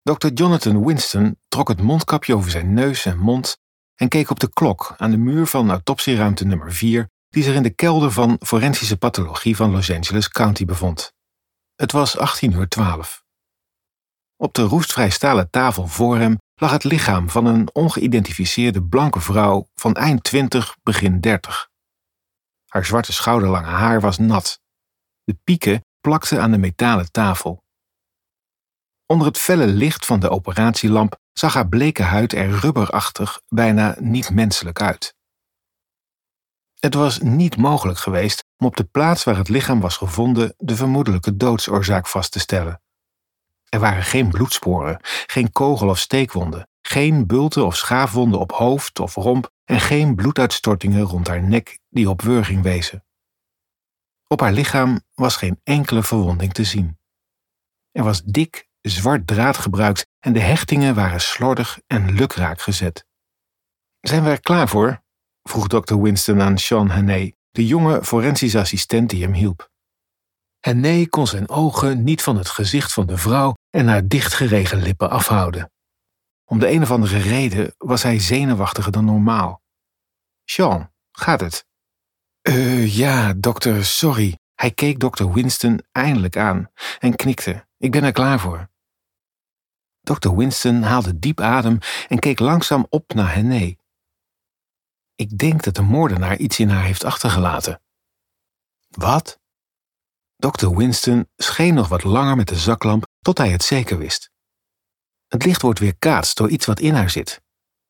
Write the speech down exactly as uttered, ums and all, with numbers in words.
dokter Jonathan Winston trok het mondkapje over zijn neus en mond en keek op de klok aan de muur van autopsieruimte nummer vier, die zich in de kelder van forensische pathologie van Los Angeles County bevond. Het was achttien uur twaalf. Op de roestvrij stalen tafel voor hem lag het lichaam van een ongeïdentificeerde blanke vrouw van eind twintig, begin dertig. Haar zwarte schouderlange haar was nat. De pieken plakten aan de metalen tafel. Onder het felle licht van de operatielamp zag haar bleke huid er rubberachtig, bijna niet menselijk uit. Het was niet mogelijk geweest om op de plaats waar het lichaam was gevonden de vermoedelijke doodsoorzaak vast te stellen. Er waren geen bloedsporen, geen kogel- of steekwonden, geen bulten of schaafwonden op hoofd of romp en geen bloeduitstortingen rond haar nek die op wurging wezen. Op haar lichaam was geen enkele verwonding te zien. Er was dik, zwart draad gebruikt en de hechtingen waren slordig en lukraak gezet. "Zijn we er klaar voor?" vroeg dokter Winston aan Sean Hannay, de jonge forensische assistent die hem hielp. Hannay kon zijn ogen niet van het gezicht van de vrouw en haar dichtgeregen lippen afhouden. Om de een of andere reden was hij zenuwachtiger dan normaal. "Sean, gaat het?" Uh, ja, dokter, sorry." Hij keek dokter Winston eindelijk aan en knikte. "Ik ben er klaar voor." dokter Winston haalde diep adem en keek langzaam op naar Hannay. "Ik denk dat de moordenaar iets in haar heeft achtergelaten." "Wat?" dokter Winston scheen nog wat langer met de zaklamp tot hij het zeker wist. "Het licht wordt weerkaatst door iets wat in haar zit.